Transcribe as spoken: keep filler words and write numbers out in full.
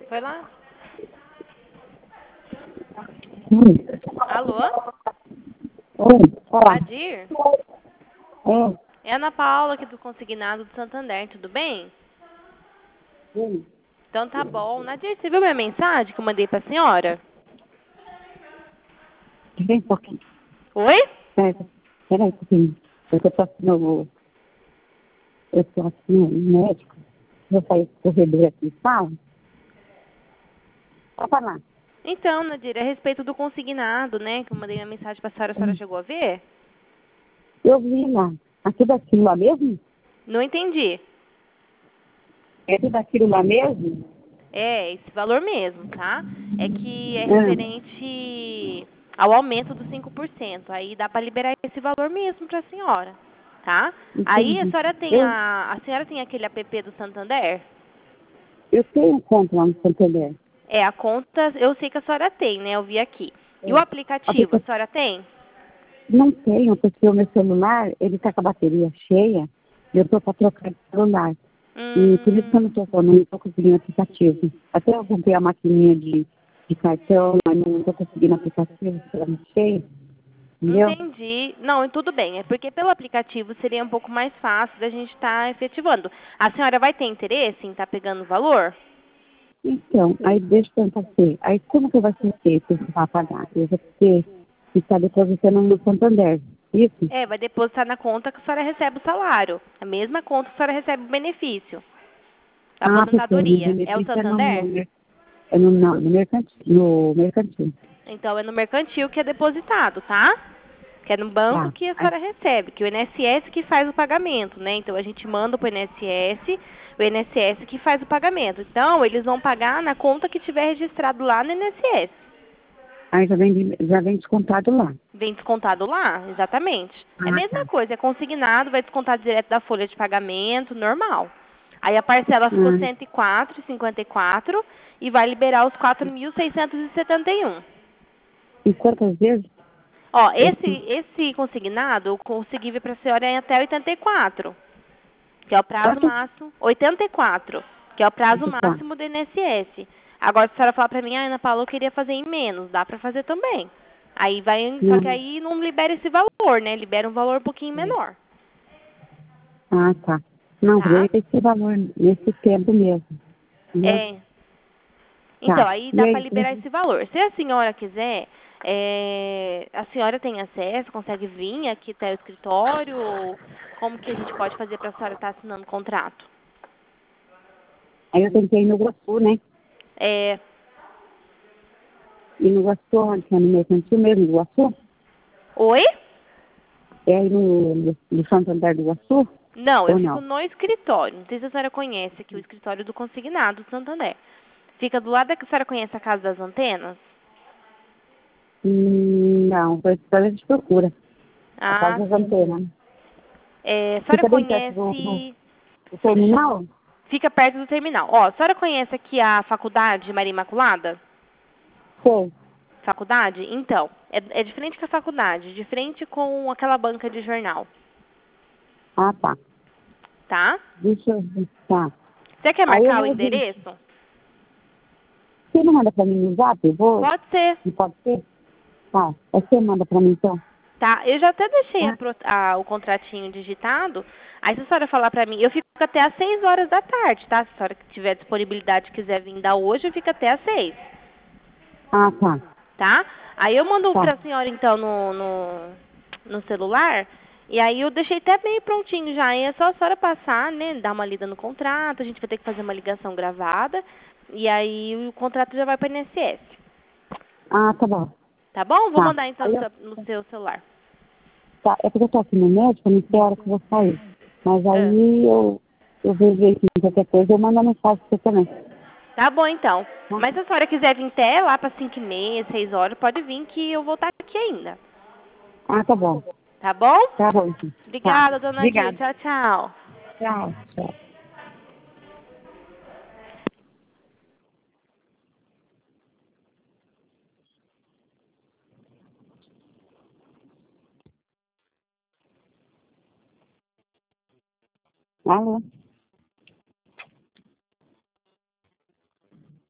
Foi lá. Oi. Alô? Oi, fala. Nadir? É. É a Ana Paula aqui do Consignado do Santander, tudo bem? Oi. Então tá bom. Nadir, você viu minha mensagem que eu mandei pra senhora? Vem um pouquinho. Oi? Pera, pera aí um pouquinho. Eu tô passando, eu tô aqui no médico. Eu saí do corredor aqui e falo. Pode falar. Então, Nadir, é a respeito do consignado, né? Que eu mandei minha mensagem pra senhora, a senhora chegou a ver? Eu vi lá. Aqui daquilo lá mesmo? Não entendi. É tudo daquilo lá mesmo? É, esse valor mesmo, tá? É que é Ah, referente ao aumento dos cinco por cento. Aí dá pra liberar esse valor mesmo pra senhora, tá? Aí a entendi. senhora tem Eu, a, a senhora tem aquele app do Santander? eu tenho conta lá no Santander. É, a conta eu sei que a senhora tem, né? Eu vi aqui. E o É. A aplicativo, a pessoa senhora tem? não tenho, porque o meu celular, ele tá com a bateria cheia. E eu tô para trocar de celular. E por isso que eu não Hum, estou não estou conseguindo aplicativo. Até eu comprei a maquininha de, de cartão, mas não estou conseguindo aplicativo, porque ela não cheia, entendeu? entendi. Não, e tudo bem. É porque pelo aplicativo seria um pouco mais fácil da gente estar efetivando. A senhora vai ter interesse em estar pegando o valor? Então, aí deixa eu perguntar você, aí como que vai ser feito esse para pagar? Eu vou ter que estar depositando no Santander, isso? É, vai depositar na conta que a senhora recebe o salário. A mesma conta que a senhora recebe o benefício. A Ah, porque o meu aposentadoria. É o benefício é no, no, Santander? mer- é no, não, no mercantil. No mercantil. Então é no mercantil que é depositado, tá? Que é no banco Tá. que a Aí, senhora recebe, que o I N S S que faz o pagamento, né? Então a gente manda pro I N S S, o I N S S que faz o pagamento. Então eles vão pagar na conta que tiver registrado lá no I N S S. aí já, vem, de- já vem descontado lá. Vem descontado lá, exatamente. É a Ah, mesma tá. coisa, é consignado, vai descontar direto da folha de pagamento, normal. Aí a parcela ficou Ah, cento e quatro reais e cinquenta e quatro centavos e vai liberar os quatro mil seiscentos e setenta e um. e quantas vezes? Ó, esse, Esse, esse consignado, eu consegui ver para a senhora em até oitenta e quatro, que é o prazo quantas? máximo. oitenta e quatro, que é o prazo Oitenta e quatro. máximo do I N S S. Agora, se a senhora falar para mim, ah, Ana Paula, eu queria fazer em menos, dá para fazer também. Aí vai, só que Não. aí não libera esse valor, né? Libera um valor um pouquinho menor, Ah, tá. Não, tá? vai ter esse valor nesse tempo mesmo. Entendeu? É. Então, Tá. aí E dá para aí, liberar esse valor. Se a senhora quiser, é, a senhora tem acesso, consegue vir aqui até o escritório, ou como que a gente pode fazer para a senhora estar assinando o contrato? aí eu tentei ir no Iguaçu, né? É, E no Iguaçu, onde que é no mercantil mesmo, no Iguaçu? oi? É aí no, no, no Santander do Iguaçu? Não, eu Ou fico não? no escritório. Não sei se a senhora conhece aqui o escritório do Consignado do Santander. Fica do lado da que a senhora conhece a Casa das Antenas? Hum, não, foi isso que a gente procura. A casa Ah, das sim. antenas. É, a senhora Fica bem perto do, do, conhece... do terminal? Fica perto do terminal. Ó, a senhora conhece aqui a faculdade Maria Imaculada? Sei. Faculdade? Então, é, é de frente com a faculdade, de frente com aquela banca de jornal, Ah, tá. tá? Deixa eu ver. Tá. Você quer Aí eu marcar o vou ver. endereço? Você não manda pra mim no zap? Eu vou. Pode ser, Não pode ser? Tá. Aí você manda pra mim então? tá? Eu já até deixei a Tá? pro- a- o contratinho digitado. Aí se a senhora falar pra mim, eu fico até às seis horas da tarde, tá? Se a senhora tiver disponibilidade e quiser vir dar hoje, eu fico até às seis, Ah, tá. tá? Aí eu mando Tá. pra senhora então no, no, no celular. E aí eu deixei até meio prontinho já. Aí é só a senhora passar, né? Dar uma lida no contrato. A gente vai ter que fazer uma ligação gravada. E aí o contrato já vai para o I N S S. Ah, tá bom. Tá bom? Vou Tá. mandar então Aí no eu, seu, no seu celular. tá. É porque eu tô aqui no médico, não sei a hora que eu vou sair. Mas Ah, aí eu, eu vejo aqui qualquer coisa, eu mando a mensagem pra você também. tá bom então. Tá? Mas se a senhora quiser vir até lá para cinco e meia, seis horas, pode vir que eu vou estar aqui ainda. Ah, tá bom. Tá bom? Tá bom, então. Tá. Obrigada, dona Dir. Obrigada. Tchau, tchau. Tchau. Tchau. Alô?